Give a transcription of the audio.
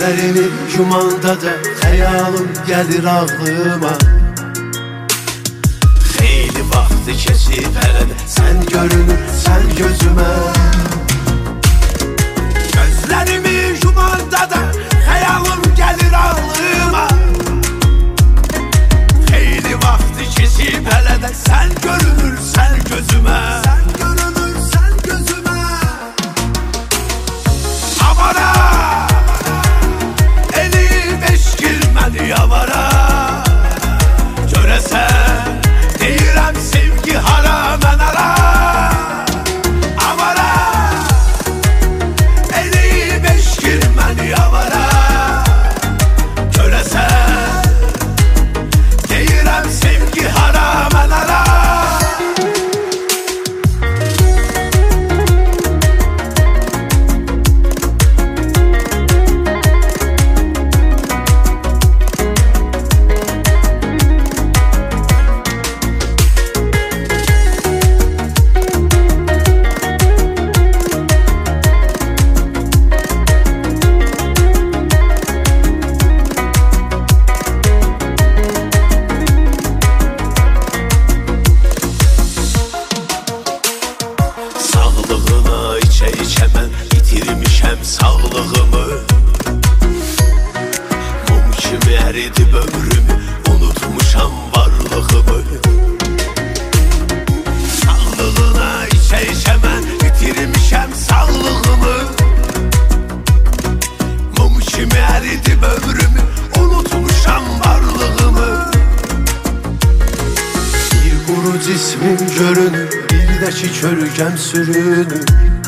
Gözlerimi yumanda da xəyalım gəlir ağlıma. Xeyli vaxtı keçib hələ də sən görünür, sən gözümə. Gözlərimi yumanda da xəyalım gəlir ağlıma. Xeyli vaxtı keçib hələ də sən görünür, sən gözümə. Sən görünür, sən gözümə. Avara yavara görəsən deyirəm sevgi hara mən ara. Avara eləyib eşkir məni avara görəsən deyirəm sevgi hara mən ara. İçə mən itirmişəm sağlığımı. Mum kimi əridib ömrümü, unutmuşam varlığımı. Sağlığına içə mən itirmişəm sağlığımı. Mum kimi əridib ömrümü, unutmuşam varlığımı. Bir quru cismim görünür, bir də ki kölgəm sürünür.